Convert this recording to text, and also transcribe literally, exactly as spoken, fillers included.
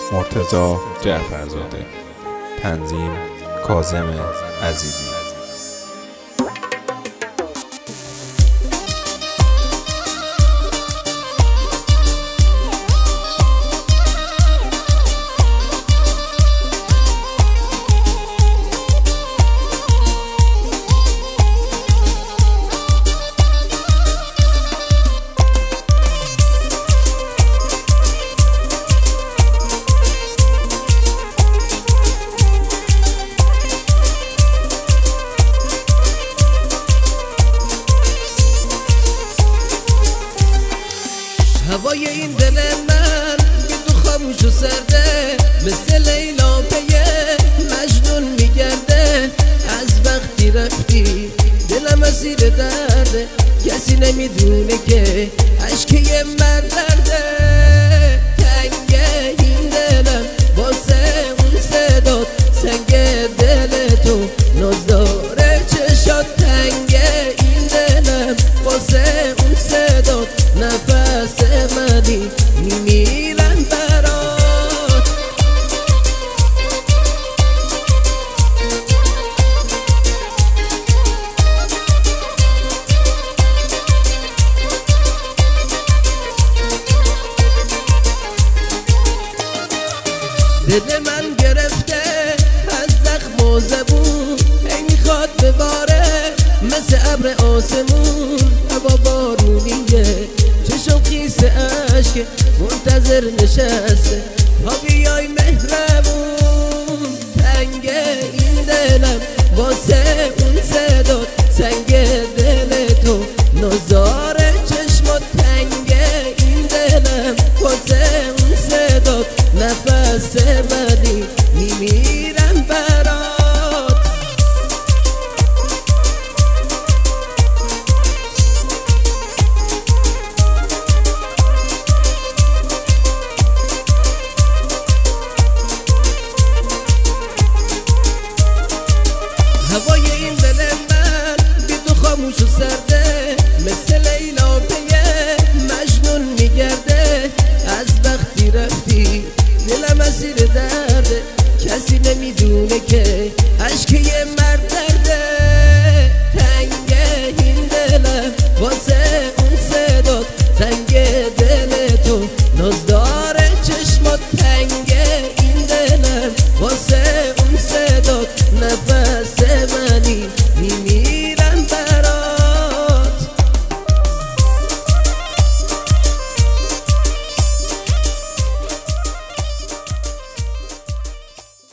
مرتضی جعفرزاده. تنظیم کاظم عزیزی. هوای این دل من بی تو خاموش و سرده، مثل لیلا پیه مجنون میگرده. از وقتی رفتی دلم اسیر درده، کسی نمیدونه که عشق یه مرد درده. تنگه این دلم واسه اون صدات، سنگ دل تو ناز داره چشات. تنگه این دلم واسه اون صدات، نفس منی میمیرم برات. دل من گرفته از زخم و زبون، ای میخواد بباره مثل ابر آسمون. هوا بارونیه چشم خیس عشق، منتظر نشسته تا بیای مهربون. تنگ این دلم واسه اون صدات، سنگ دل تو نازار چشمات. تنگ این دلم واسه اون صدات، نفس بدی میمیرم